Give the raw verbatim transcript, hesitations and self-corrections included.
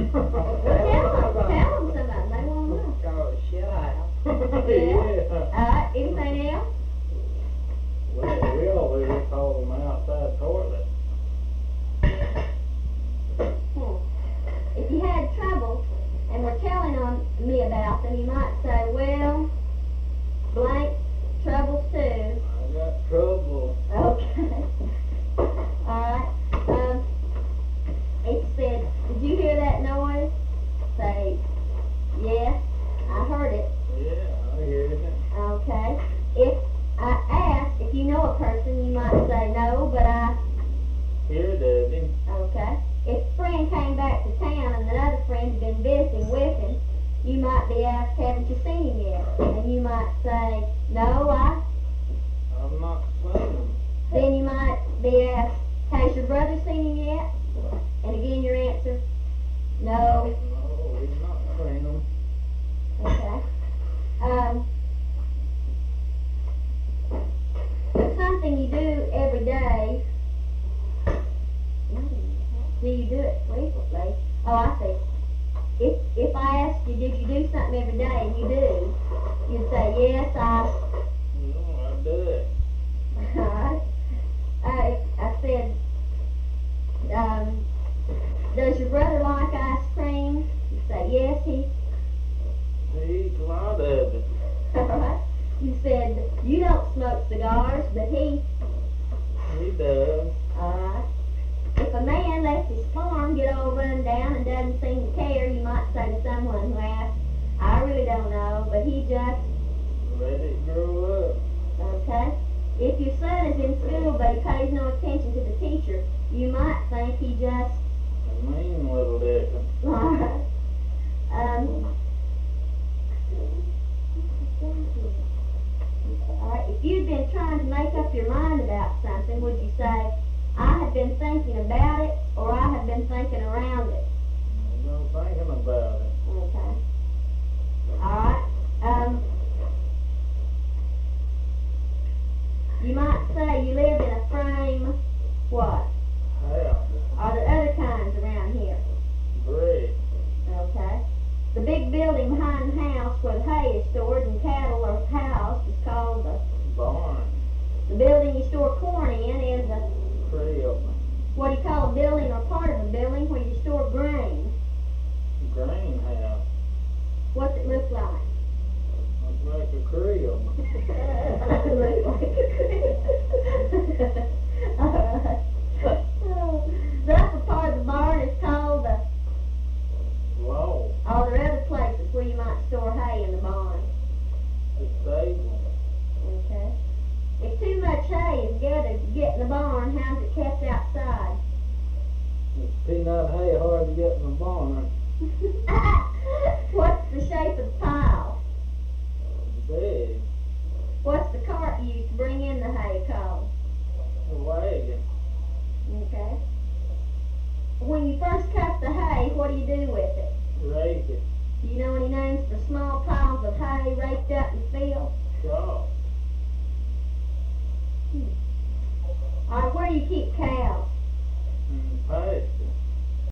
Well, tell them, tell them somebody, they won't know. Call the shit out. Yeah. Alright, anything else? Well, we always call them outside toilet. Hmm. If you had trouble and were telling on me about them, you might say, well, blank, troubles too. I got trouble. Okay. Alright. Um, it said, did you hear that noise? Say, yes, I heard it. Yeah, I hear it. Okay. If I ask if you know a person, you might say no, but I... Here, Debbie. Okay. If a friend came back to town and another friend had been visiting with him, you might be asked, haven't you seen him yet? And you might say, no, I... I'm not swimming. Then you might be asked, has your brother seen him yet? And again your answer, no. No, he's not seen them. Okay. Um, something you do every day. Do you do it frequently? Oh, I see. If if I ask you, did you do something every day, and you do, you'd say, yes, I... No, I do it. Alright. I, I said, um, does your brother like ice cream? You say, yes, he... He eats a lot of it. Alright. You said, you don't smoke cigars, but he... He does. Alright. If a man lets his farm get all run down and doesn't seem to care, you might say to someone who asks, I really don't know, but he just... Let it grow up. Okay. If your son is in school but he pays no attention to the teacher, you might think he just... A mean little dickon. Alright. Um... Alright, if you'd been trying to make up your mind about something, would you say, I have been thinking about it, or I have been thinking around it? I'm not thinking about it. Okay. Alright. Um, you might say you live in a frame, what? House. Are there other kinds around here? Brick. Okay. The big building behind the house where the hay is stored and cattle are housed is called the... Barn. The building you store corn in is a... Crib. What do you call a building or part of a building where you store grain? Greenhouse. What's it look like? Looks like a crib. Look like a The upper part of the barn is called the... Low. Are there other places where you might store hay in the barn? The stable. Okay. If too much hay is gathered to get in the barn, how's it kept outside? It's peanut hay hard to get in the barn. What's the shape of the pile? Big. What's the cart you use to bring in the hay called? A wagon. Okay. When you first cut the hay, what do you do with it? Rake it. Do you know any names for small piles of hay raked up in the field? Crop. Hmm. Alright, where do you keep cattle?